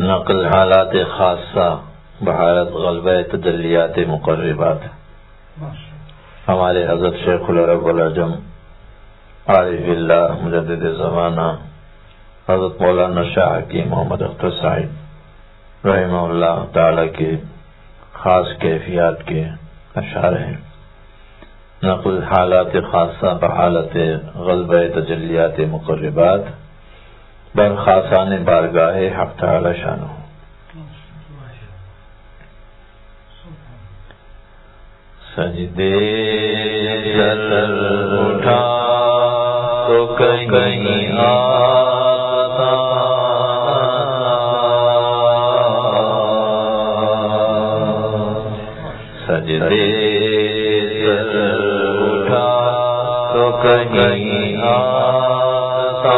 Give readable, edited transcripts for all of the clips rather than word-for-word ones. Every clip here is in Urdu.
نقل حالات خاصہ بحالت غلبہ تجلیات مقربات. ہمارے حضرت شیخ العرب والعجم عارف اللہ مجدد زمانہ حضرت مولانا شاہ حکیم محمد اختر صاحب رحمہ اللہ تعالی کے خاص کیفیات کے اشعار ہیں. نقل حالات خاصہ بحالت غلبہ تجلیات مقربات بر خاصان بارگاہ حق تعالی شانہ. سجدے سر اٹھا تو کہیں آتا سجدے سر اٹھا تو کہیں آتا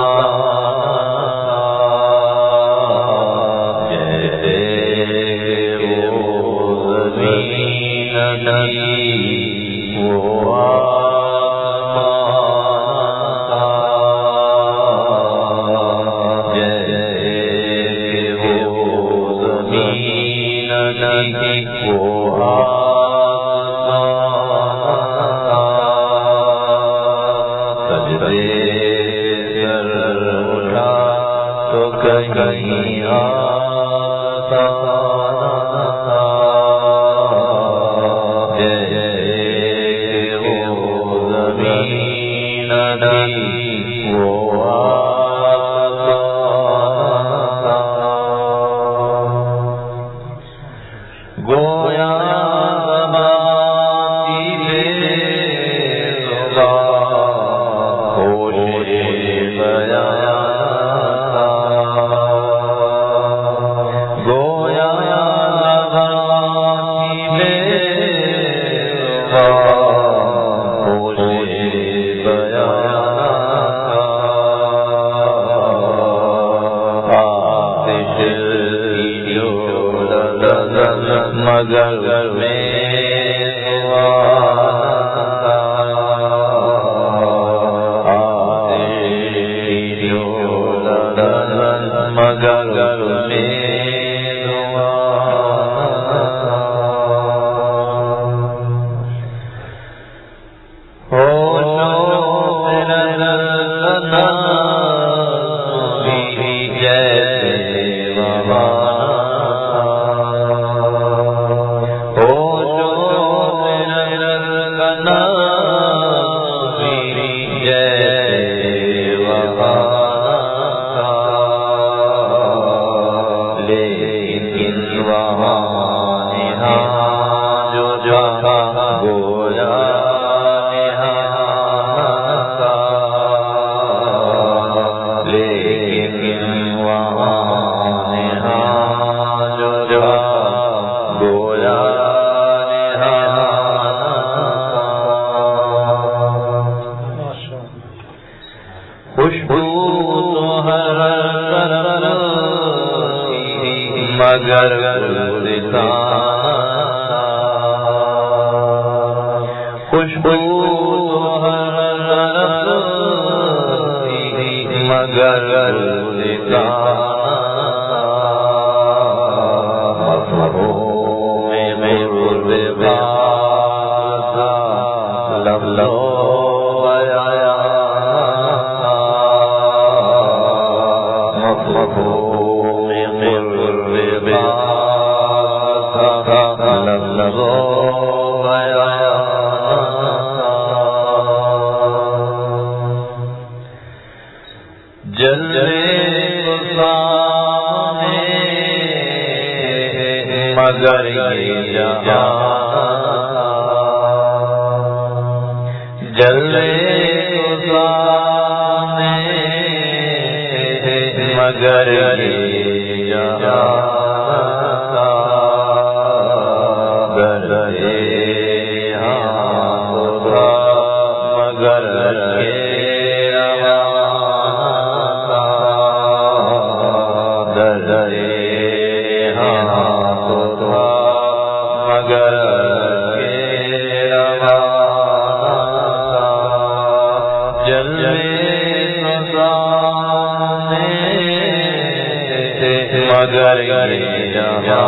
مگر مگر یہ جہاں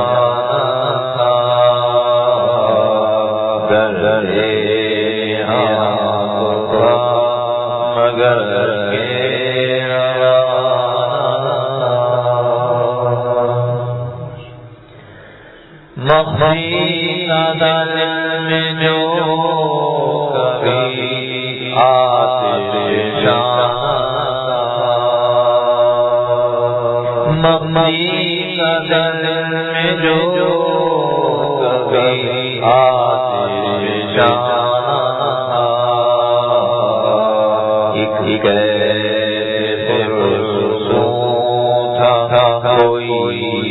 در یہاں مگر مخفی دل میں جو کبھی آتش مخفی دل میں جو کبھی آتش ایک تھا کوئی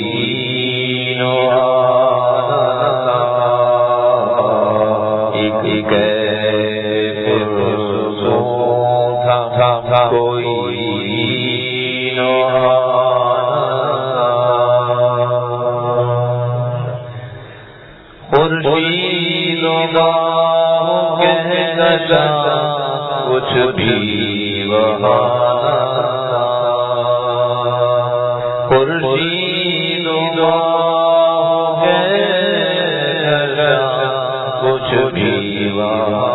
خورشید گاہ کہتا کچھ بھی وہاں خورشید گاہ کہتا کچھ بھی وہاں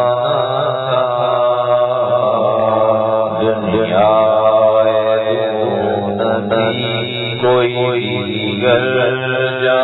دنیا کوئی گر جا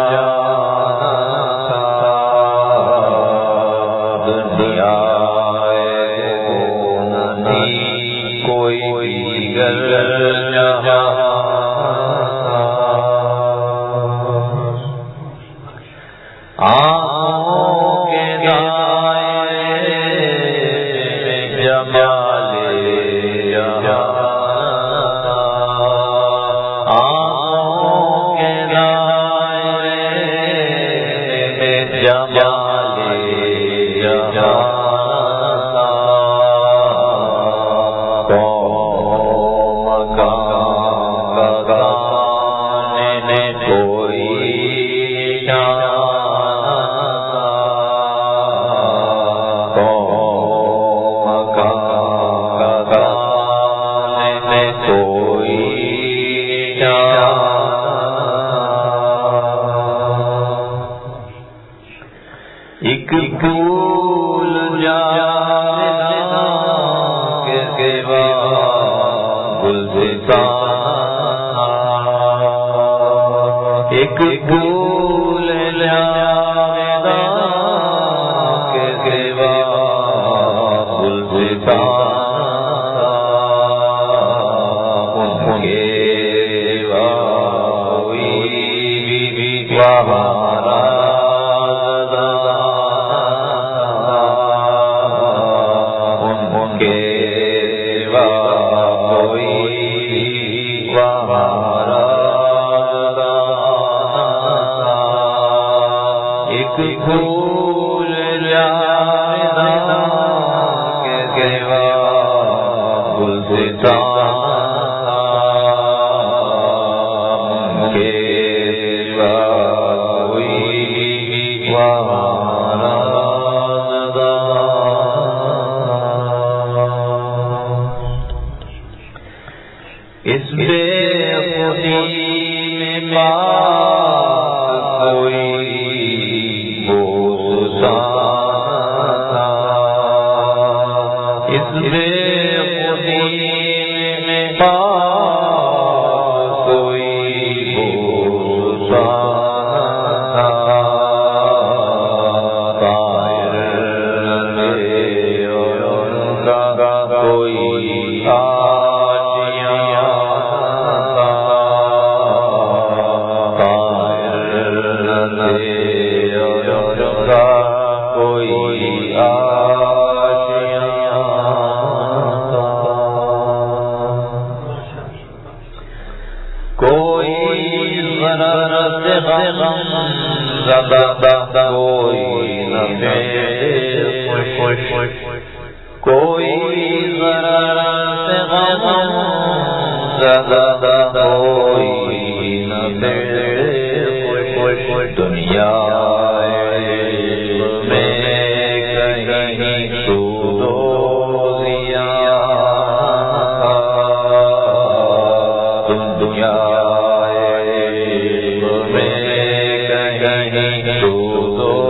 دنیا سود و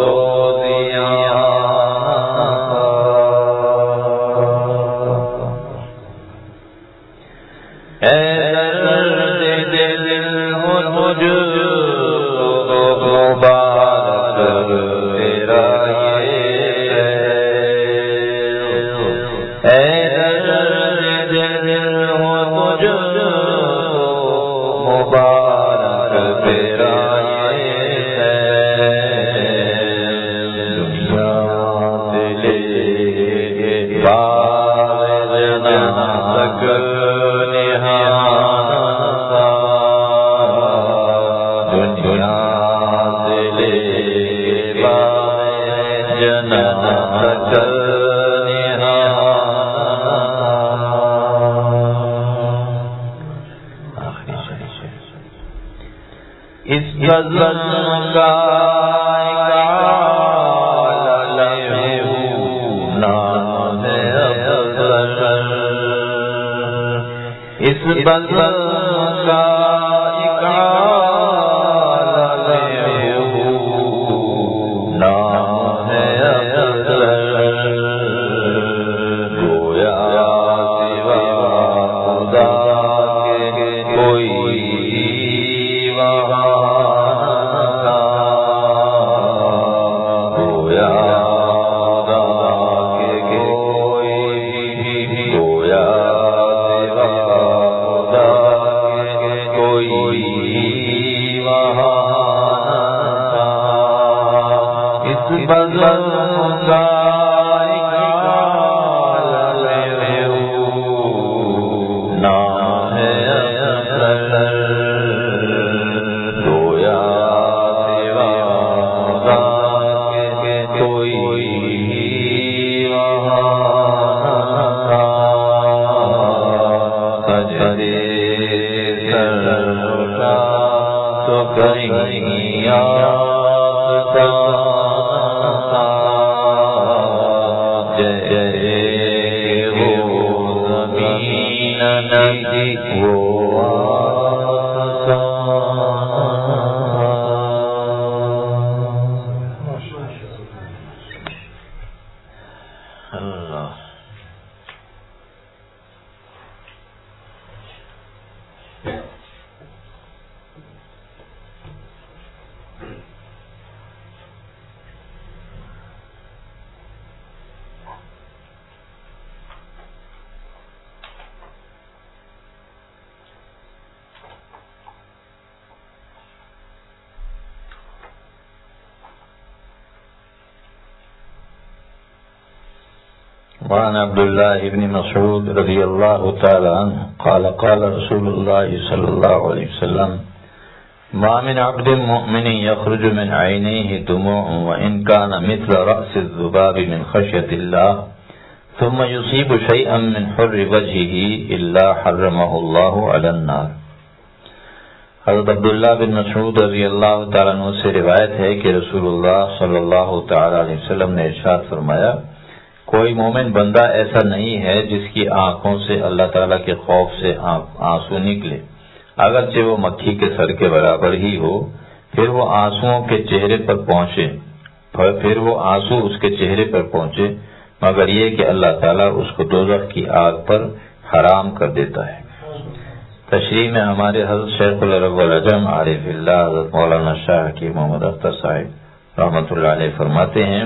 وعن عبد الله بن مسعود رضي الله تعالى عنه قال قال رسول الله صلى الله عليه وسلم ما من عبد مؤمن يخرج من عينيه دموع وإن كان مثل رأس الذباب من خشية الله ثم يصيب شيئا من حر وجهه إلا حرمه الله على النار۔ حضرت عبداللہ بن مسعود رضی اللہ تعالیٰ عنہ سے روایت ہے کہ رسول اللہ صلی اللہ تعالیٰ علیہ وسلم نے ارشاد فرمایا، کوئی مومن بندہ ایسا نہیں ہے جس کی آنکھوں سے اللہ تعالیٰ کے خوف سے آنسو نکلے، اگرچہ وہ مکھی کے سر کے برابر ہی ہو، پھر وہ آنسوؤں کے چہرے پر پہنچے، پھر وہ آنسو اس کے چہرے پر پہنچے، مگر یہ کہ اللہ تعالیٰ اس کو دوزخ کی آگ پر حرام کر دیتا ہے۔ تشریح میں ہمارے حضرت شیخ العرب والعجم عارف اللہ حضرت مولانا شاہ حکیم محمد اختر صاحب رحمۃ اللہ علیہ فرماتے ہیں،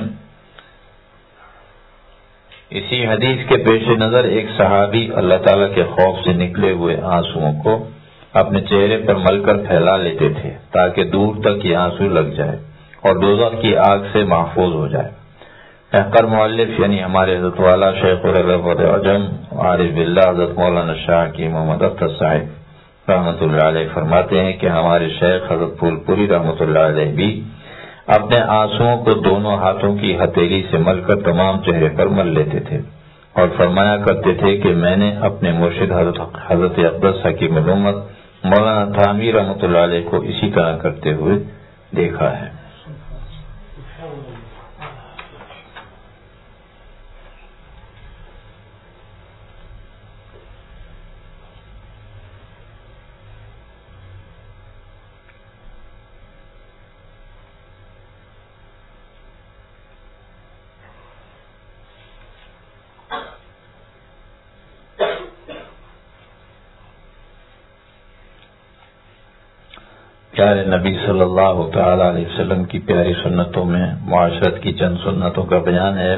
اسی حدیث کے پیش نظر ایک صحابی اللہ تعالیٰ کے خوف سے نکلے ہوئے آنسوؤں کو اپنے چہرے پر مل کر پھیلا لیتے تھے تاکہ دور تک یہ آنسو لگ جائے اور دوزخ کی آگ سے محفوظ ہو جائے۔ احقر مؤلف یعنی ہمارے حضرت والا شیخ العرب والعجم عارف باللہ حضرت مولانا شاہ کی محمد اختر صاحب رحمۃ اللہ علیہ فرماتے ہیں کہ ہمارے شیخ حضرت پھول پوری رحمۃ اللہ علیہ بھی اپنے آنسوؤں کو دونوں ہاتھوں کی ہتھیلی سے مل کر تمام چہرے پر مل لیتے تھے اور فرمایا کرتے تھے کہ میں نے اپنے مرشد حضرت اقدس حکیم الامت مولانا تھانوی رحمۃ اللہ علیہ کو اسی طرح کرتے ہوئے دیکھا ہے۔ پیارے نبی صلی اللہ تعالی علیہ وسلم کی پیاری سنتوں میں معاشرت کی چند سنتوں کا بیان ہے۔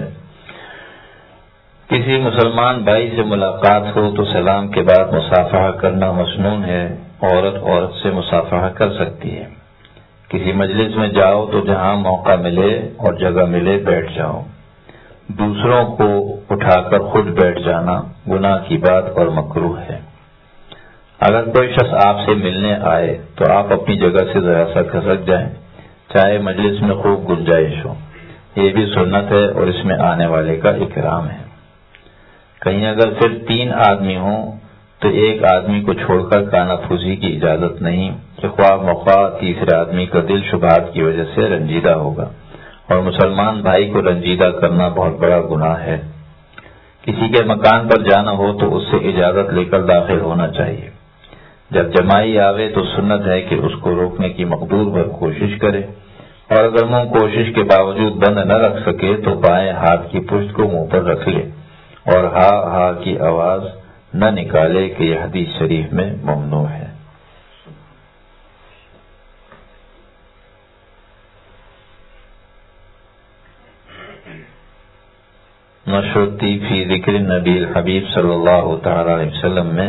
کسی مسلمان بھائی سے ملاقات ہو تو سلام کے بعد مصافحہ کرنا مسنون ہے۔ عورت سے مصافحہ کر سکتی ہے۔ کسی مجلس میں جاؤ تو جہاں موقع ملے اور جگہ ملے بیٹھ جاؤ۔ دوسروں کو اٹھا کر خود بیٹھ جانا گناہ کی بات اور مکروہ ہے۔ اگر کوئی شخص آپ سے ملنے آئے تو آپ اپنی جگہ سے ذرا سا کھسک جائیں، چاہے مجلس میں خوب گنجائش ہو۔ یہ بھی سنت ہے اور اس میں آنے والے کا اکرام ہے۔ کہیں اگر صرف 3 آدمی ہوں تو ایک آدمی کو چھوڑ کر کانا پھوسی کی اجازت نہیں کہ خواہ مخواہ تیسرے آدمی کا دل شبہات کی وجہ سے رنجیدہ ہوگا، اور مسلمان بھائی کو رنجیدہ کرنا بہت بڑا گناہ ہے۔ کسی کے مکان پر جانا ہو تو اس سے اجازت لے کر داخل ہونا چاہیے۔ جب جمائی آوے تو سنت ہے کہ اس کو روکنے کی مقدور بھر کوشش کرے، اور اگر منہ کوشش کے باوجود بند نہ رکھ سکے تو بائیں ہاتھ کی پشت کو منہ پر رکھ لے اور ہا ہا کی آواز نہ نکالے کہ یہ حدیث شریف میں ممنوع ہے۔ نشرتی فی ذکر نبی الحبیب صلی اللہ تعالی علیہ وسلم میں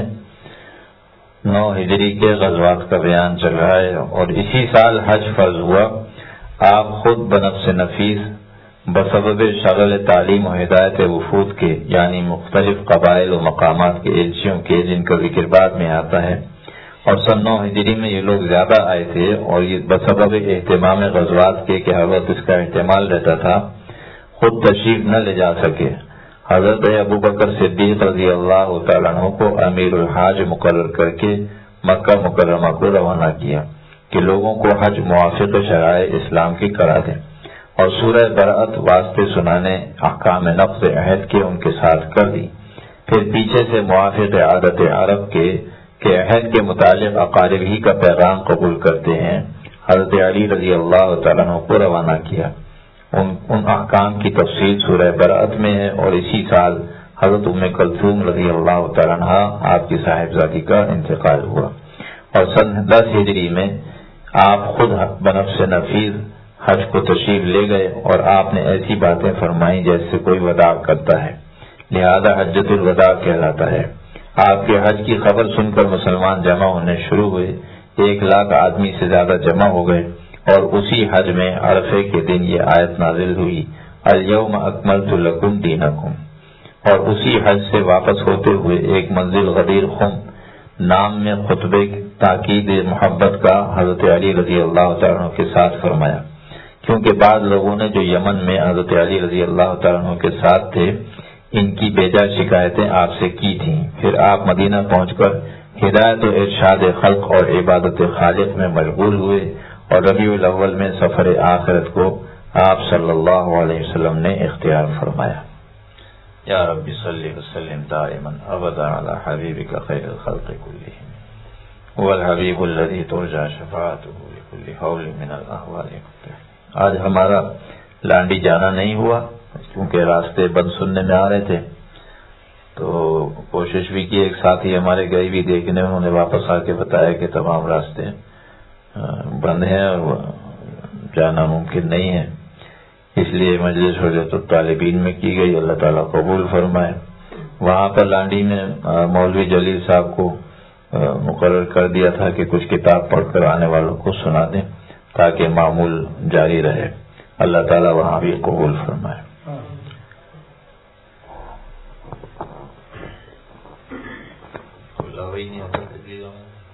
9 ہجری کے غزوات کا بیان چل رہا ہے، اور اسی سال حج فرض ہوا۔ آپ خود بنفس نفیس بسبب شغل تعلیم و ہدایت وفود کے، یعنی مختلف قبائل و مقامات کے ایلچیوں کے، جن کا ذکر بعد میں آتا ہے، اور سن 9 ہجری میں یہ لوگ زیادہ آئے تھے، اور یہ بسبب اہتمام غزوات کے کہ ہر وقت اس کا احتمال رہتا تھا، خود تشریف نہ لے جا سکے۔ حضرت ابو بکر صدیق رضی اللہ تعالیٰ عنہ کو امیر الحاج مقرر کر کے مکہ مکرمہ کو روانہ کیا کہ لوگوں کو حج موافق شرائع اسلام کی کرا دیں، اور سورہ برأت واسطے سنانے احکام نقض عہد کے ان کے ساتھ کر دی۔ پھر پیچھے سے موافق عادت عرب کے کہ عہد کے متعلق اقارب ہی کا پیغام قبول کرتے ہیں، حضرت علی رضی اللہ تعالیٰ عنہ کو روانہ کیا۔ ان احکام کی تفصیل سورہ برأت میں ہے، اور اسی سال حضرت ام کلثوم رضی اللہ تعالیٰ عنہ آپ کی صاحبزادی کا انتقال ہوا، اور سن 10 ہجری میں آپ خود بنفس نفیس حج کو تشریف لے گئے، اور آپ نے ایسی باتیں فرمائیں جیسے کوئی وداع کرتا ہے، لہذا حجۃ الوداع کہلاتا ہے۔ آپ کے حج کی خبر سن کر مسلمان جمع ہونے شروع ہوئے، 1 لاکھ آدمی سے زیادہ جمع ہو گئے، اور اسی حج میں عرفے کے دن یہ آیت نازل ہوئی، الیوم اکملت لکم دینکم۔ اور اسی حج سے واپس ہوتے ہوئے ایک منزل غدیر خم نام میں خطبے تاکید محبت کا حضرت علی رضی اللہ تعالیٰ عنہ کے ساتھ فرمایا، کیونکہ بعض لوگوں نے جو یمن میں حضرت علی رضی اللہ تعالیٰ عنہ کے ساتھ تھے، ان کی بیجا شکایتیں آپ سے کی تھیں۔ پھر آپ مدینہ پہنچ کر ہدایت و ارشاد خلق اور عبادت خالق میں مشغول ہوئے، اور ربیع الاول میں سفر آخرت کو آپ صلی اللہ علیہ وسلم نے اختیار فرمایا۔ یا رب صلی وسلم دائما ابدا علی حبیبک خیر الخلق کلہم، هو الحبیب الذی ترجى شفاعته لكل حول من الاحوال۔ آج ہمارا لانڈی جانا نہیں ہوا کیونکہ راستے بند سننے میں آ رہے تھے، تو کوشش بھی کی، ایک ساتھی ہمارے گئے بھی دیکھنے، انہوں نے واپس آ کے بتایا کہ تمام راستے بند ہیں اور جانا ممکن نہیں ہے، اس لیے مجلس حجت الطالبین میں کی گئی، اللہ تعالیٰ قبول فرمائے۔ وہاں پر لانڈی میں مولوی جلیل صاحب کو مقرر کر دیا تھا کہ کچھ کتاب پڑھ کر آنے والوں کو سنا دیں تاکہ معمول جاری رہے، اللہ تعالیٰ وہاں بھی قبول فرمائے۔ کھلا وہی نہیں ہوتا